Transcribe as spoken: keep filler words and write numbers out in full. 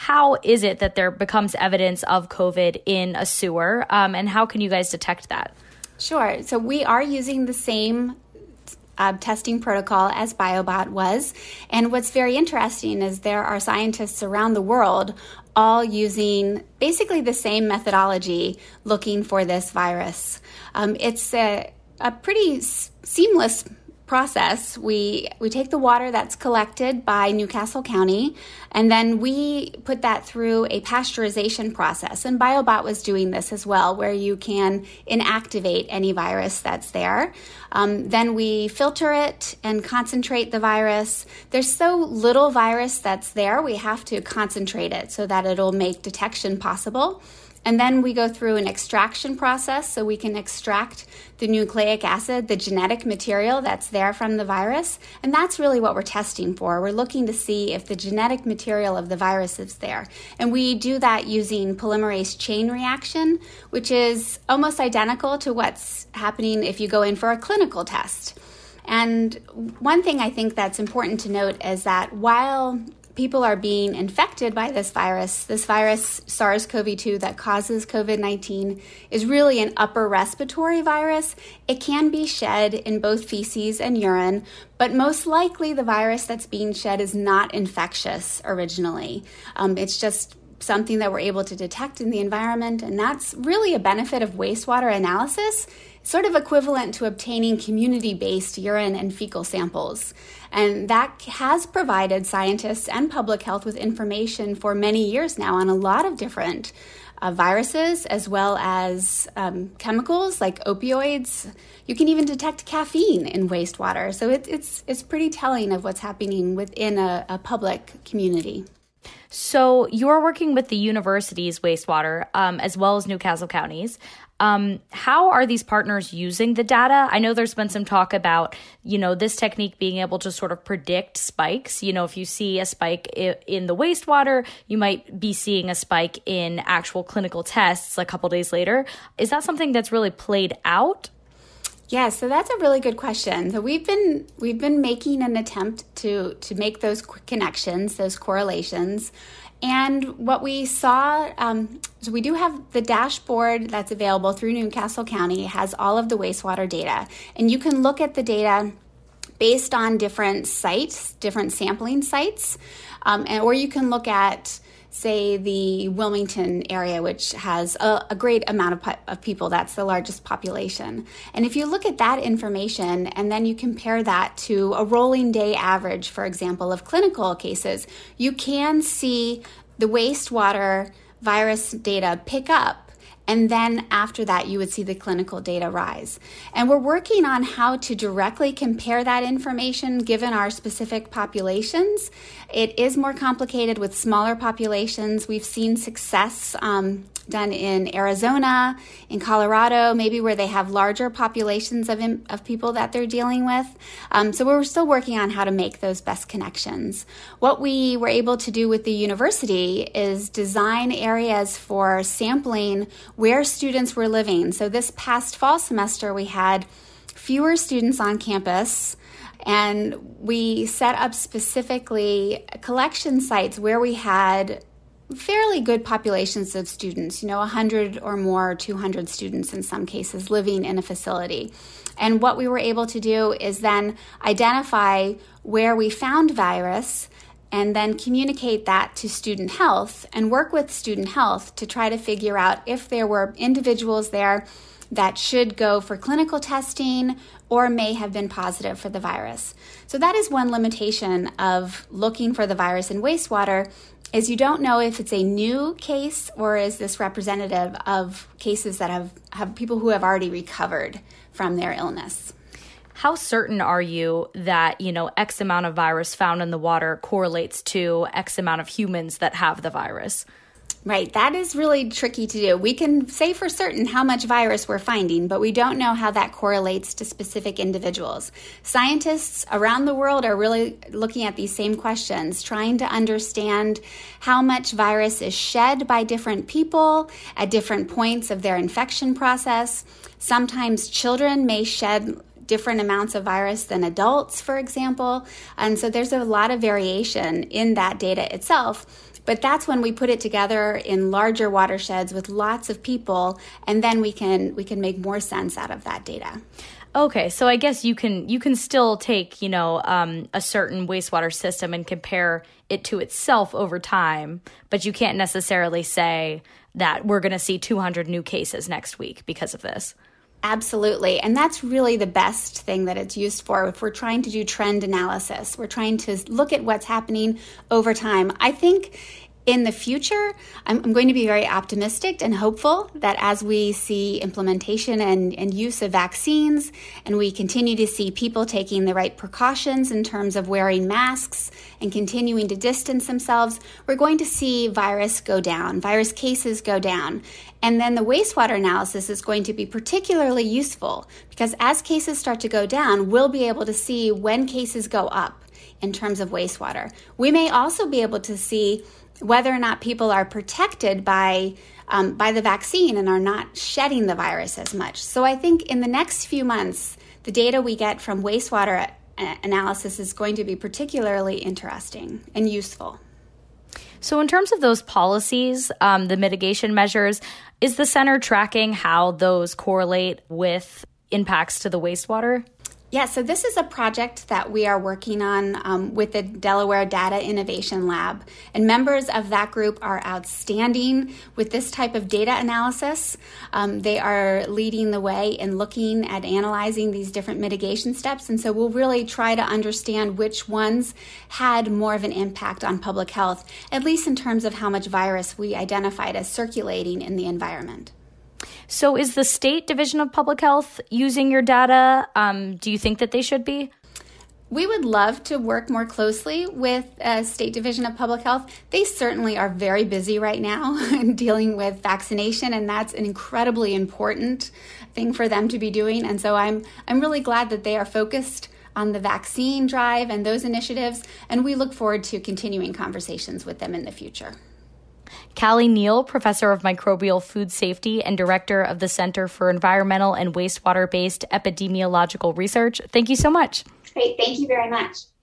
how is it that there becomes evidence of COVID in a sewer, um, and how can you guys detect that? Sure. So we are using the same Uh, testing protocol as BioBot was. And what's very interesting is there are scientists around the world all using basically the same methodology looking for this virus. Um, it's a, a pretty s- seamless process. We we take the water that's collected by Newcastle County, and then we put that through a pasteurization process. And BioBot was doing this as well, where you can inactivate any virus that's there. Um, then we filter it and concentrate the virus. There's so little virus that's there, we have to concentrate it so that it'll make detection possible. And then we go through an extraction process so we can extract the nucleic acid, the genetic material that's there from the virus. And that's really what we're testing for. We're looking to see if the genetic material of the virus is there. And we do that using polymerase chain reaction, which is almost identical to what's happening if you go in for a clinical test. And one thing I think that's important to note is that while people are being infected by this virus, this virus, SARS-C o V two, that causes COVID nineteen, is really an upper respiratory virus. It can be shed in both feces and urine, but most likely the virus that's being shed is not infectious originally. Um, it's just something that we're able to detect in the environment, and that's really a benefit of wastewater analysis, sort of equivalent to obtaining community-based urine and fecal samples. And that has provided scientists and public health with information for many years now on a lot of different uh, viruses, as well as um, chemicals like opioids. You can even detect caffeine in wastewater. So it, it's, it's pretty telling of what's happening within a, a public community. So you're working with the university's wastewater, um, as well as Newcastle County's. Um, how are these partners using the data? I know there's been some talk about, you know, this technique being able to sort of predict spikes. You know, if you see a spike I- in the wastewater, you might be seeing a spike in actual clinical tests a couple days later. Is that something that's really played out? Yeah, so that's a really good question. So we've been we've been making an attempt to to make those connections, those correlations. And what we saw, um, so we do have the dashboard that's available through Newcastle County, has all of the wastewater data. And you can look at the data based on different sites, different sampling sites, um, and, or you can look at, say, the Wilmington area, which has a, a great amount of, po- of people. That's the largest population. And if you look at that information and then you compare that to a rolling day average, for example, of clinical cases, you can see the wastewater virus data pick up. And then after that, you would see the clinical data rise. And we're working on how to directly compare that information given our specific populations. It is more complicated with smaller populations. We've seen success um, done in Arizona, in Colorado, maybe where they have larger populations of, of people that they're dealing with. Um, so we're still working on how to make those best connections. What we were able to do with the university is design areas for sampling where students were living. So this past fall semester, we had fewer students on campus, and we set up specifically collection sites where we had fairly good populations of students, you know, one hundred or more, two hundred students in some cases living in a facility. And what we were able to do is then identify where we found virus and then communicate that to student health and work with student health to try to figure out if there were individuals there that should go for clinical testing or may have been positive for the virus. So that is one limitation of looking for the virus in wastewater, is you don't know if it's a new case or is this representative of cases that have, have people who have already recovered from their illness. How certain are you that, you know, X amount of virus found in the water correlates to X amount of humans that have the virus? Right. That is really tricky to do. We can say for certain how much virus we're finding, but we don't know how that correlates to specific individuals. Scientists around the world are really looking at these same questions, trying to understand how much virus is shed by different people at different points of their infection process. Sometimes children may shed different amounts of virus than adults, for example. And so there's a lot of variation in that data itself. But that's when we put it together in larger watersheds with lots of people, and then we can we can make more sense out of that data. Okay, so I guess you can you can still take, you know, um, a certain wastewater system and compare it to itself over time, but you can't necessarily say that we're going to see two hundred new cases next week because of this. Absolutely. And that's really the best thing that it's used for. If we're trying to do trend analysis, we're trying to look at what's happening over time. I think in the future, I'm, I'm going to be very optimistic and hopeful that as we see implementation and, and use of vaccines, and we continue to see people taking the right precautions in terms of wearing masks and continuing to distance themselves, we're going to see virus go down, virus cases go down. And then the wastewater analysis is going to be particularly useful because as cases start to go down, we'll be able to see when cases go up in terms of wastewater. We may also be able to see whether or not people are protected by um, by the vaccine and are not shedding the virus as much. So I think in the next few months, the data we get from wastewater a- analysis is going to be particularly interesting and useful. So in terms of those policies, um, the mitigation measures, is the center tracking how those correlate with impacts to the wastewater? Yeah, so this is a project that we are working on um, with the Delaware Data Innovation Lab. And members of that group are outstanding with this type of data analysis. Um, they are leading the way in looking at analyzing these different mitigation steps. And so we'll really try to understand which ones had more of an impact on public health, at least in terms of how much virus we identified as circulating in the environment. So is the State Division of Public Health using your data? Um, do you think that they should be? We would love to work more closely with uh, State Division of Public Health. They certainly are very busy right now in dealing with vaccination, and that's an incredibly important thing for them to be doing. And so I'm I'm really glad that they are focused on the vaccine drive and those initiatives, and we look forward to continuing conversations with them in the future. Callie Neal, Professor of Microbial Food Safety and Director of the Center for Environmental and Wastewater-Based Epidemiological Research. Thank you so much. Great. Thank you very much.